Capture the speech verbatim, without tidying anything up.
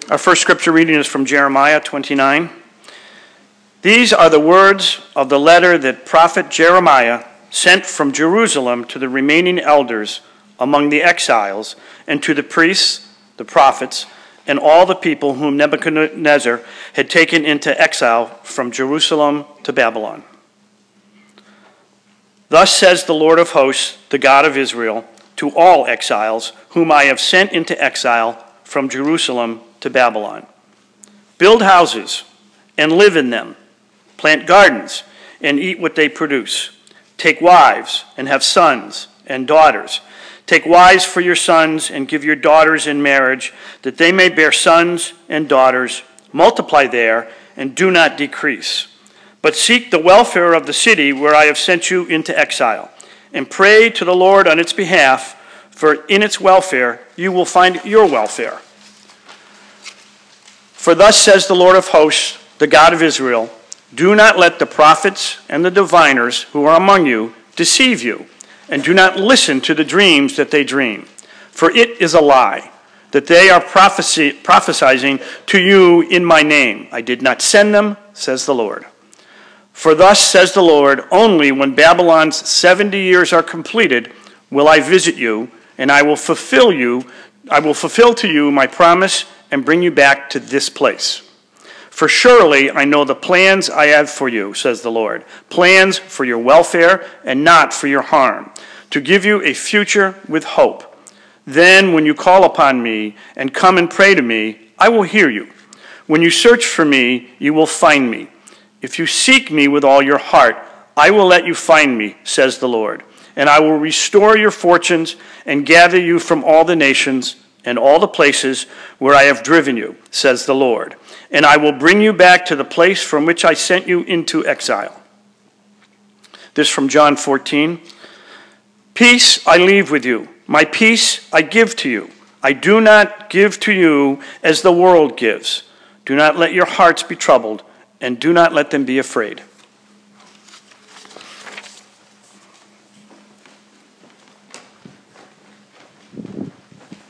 Our first scripture reading is from Jeremiah twenty-nine. These are the words of the letter that prophet Jeremiah sent from Jerusalem to the remaining elders among the exiles, and to the priests, the prophets, and all the people whom Nebuchadnezzar had taken into exile from Jerusalem to Babylon. Thus says the Lord of hosts, the God of Israel, to all exiles whom I have sent into exile from Jerusalem to Babylon. Build houses and live in them. Plant gardens and eat what they produce. Take wives and have sons and daughters. Take wives for your sons and give your daughters in marriage, that they may bear sons and daughters. Multiply there and do not decrease. But seek the welfare of the city where I have sent you into exile, and pray to the Lord on its behalf, for in its welfare you will find your welfare. For thus says the Lord of hosts, the God of Israel, do not let the prophets and the diviners who are among you deceive you, and do not listen to the dreams that they dream. For it is a lie that they are prophecy, prophesying to you in my name. I did not send them, says the Lord. For thus says the Lord, only when Babylon's seventy years are completed will I visit you, and I will fulfill you, I will fulfill to you my promise and bring you back to this place. For surely I know the plans I have for you, says the Lord, plans for your welfare and not for your harm, to give you a future with hope. Then when you call upon me and come and pray to me, I will hear you. When you search for me, you will find me. If you seek me with all your heart, I will let you find me, says the Lord. And I will restore your fortunes and gather you from all the nations and all the places where I have driven you, says the Lord. And I will bring you back to the place from which I sent you into exile. This from John fourteen. Peace I leave with you. My peace I give to you. I do not give to you as the world gives. Do not let your hearts be troubled, and do not let them be afraid.